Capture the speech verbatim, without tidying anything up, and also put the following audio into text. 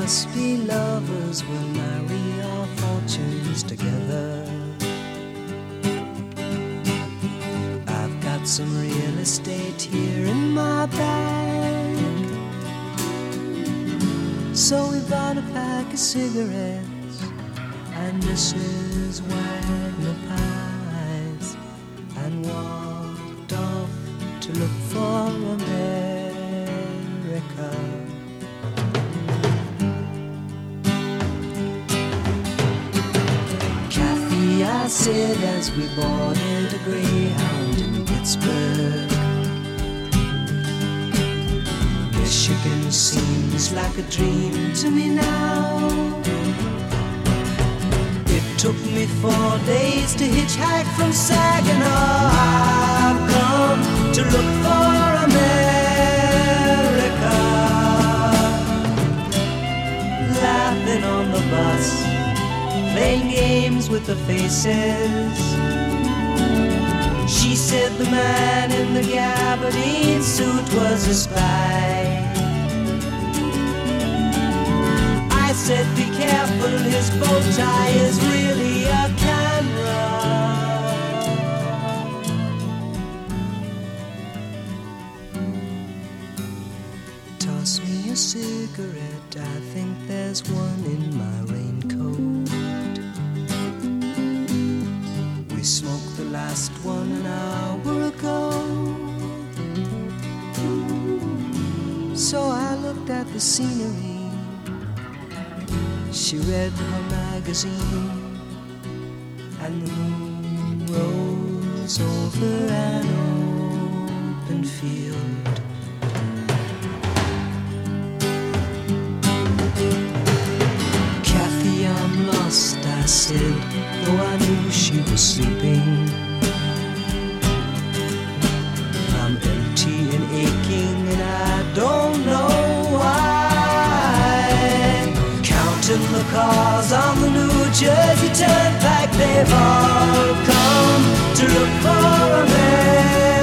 must be lovers, we'll marry our fortunes together. I've got some real estate here in my bag, so we bought a pack of cigarettes and Missus Wagner pies and walked off to look for America. Kathy, I said as we boarded a Greyhound in Pittsburgh, Michigan seems like a dream to me now. It took me four days to hitchhike from Saginaw. I've come to look for America. Laughing on the bus, playing games with the faces. She said the man in the gabardine suit was a spy. I said be careful, his bow tie is really a camera. Toss me a cigarette, I think there's one in my raincoat. We smoked the last one an hour ago. So I looked at the scenery. She read her magazine, and the moon rose over an open field. Kathy, I'm lost, I said, though I knew she was sleeping. I'm empty and aching, and I don't know why. Counting the cars on the New Jersey Turnpike, they've all come to look for a man.